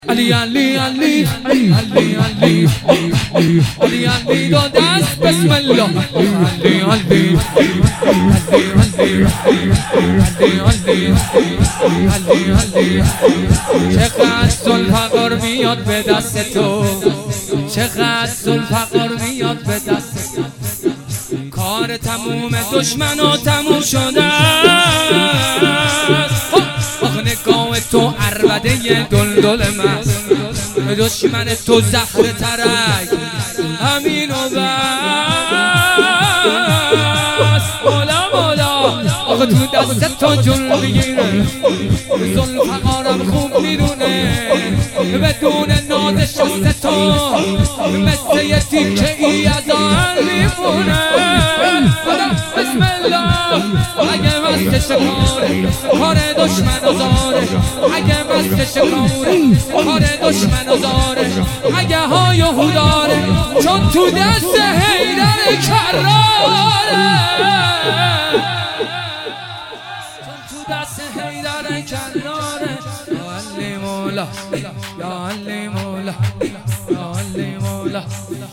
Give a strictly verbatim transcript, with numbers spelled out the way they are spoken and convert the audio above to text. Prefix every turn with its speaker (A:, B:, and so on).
A: علی علی علی علی علی علی علی علی دو دست بسم الله علی علی علی علی علی علی چقدر ذوالفقار میاد به دست تو، چقدر ذوالفقار میاد به دست تو. کار تموم دشمنا تموم شده است. آخ نگاه تو عربده دلدل من، دشمن تو زهر ترک همین و بس. مولا مولا آخ تو دست تو جون بگیره، ذوالفقارم خوب میدونه بدون ناز شست تو مثل یه تیکه ای از آن میمونه. بسم الله اگه مست شکاره کار دشمن آزاره، اگه مست شکاره کار دشمن آزاره، اگه های و هوداره چون تو دست حیدر کراره، چون تو دست حیدر کراره. یا علی مولا یا علی مولا یا علی مولا